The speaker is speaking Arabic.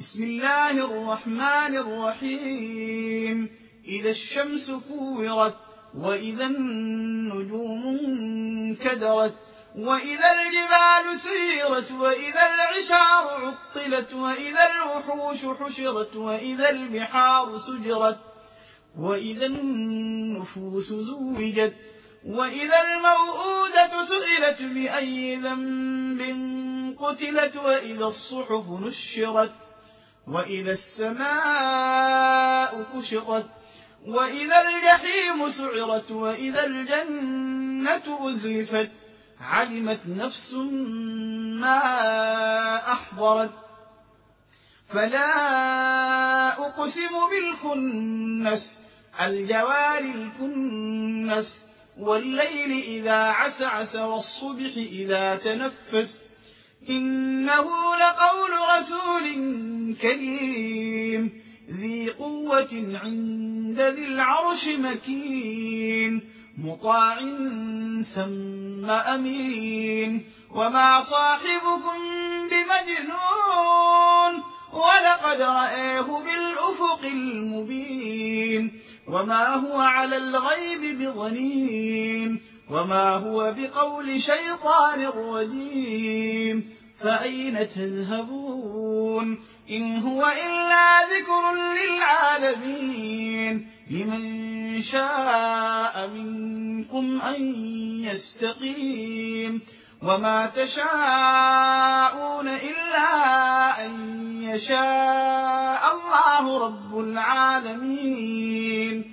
بسم الله الرحمن الرحيم. إذا الشمس كورت وإذا النجوم انكدرت وإذا الجبال سيرت وإذا العشار عطلت وإذا الوحوش حشرت وإذا البحار سجرت وإذا النفوس زوجت وإذا الموءودة سئلت بأي ذنب قتلت وإذا الصحف نشرت وإذا السماء كشطت وإذا الجحيم سعرت وإذا الجنة أزلفت علمت نفس ما أحضرت. فلا أقسم بالخنس الجوار الكنس والليل إذا عسعس والصبح إذا تنفس إنه لقول رسول كريم ذي قوة عند ذي العرش مكين مطاع ثم أمين. وما صاحبكم بمجنون ولقد رآه بالأفق المبين وما هو على الغيب بضنين وما هو بقول شيطان رجيم. فأين تذهبون إن هو إلا ذكر للعالمين لمن شاء منكم أن يستقيم. وما تشاءون إلا أن يشاء الله رب العالمين.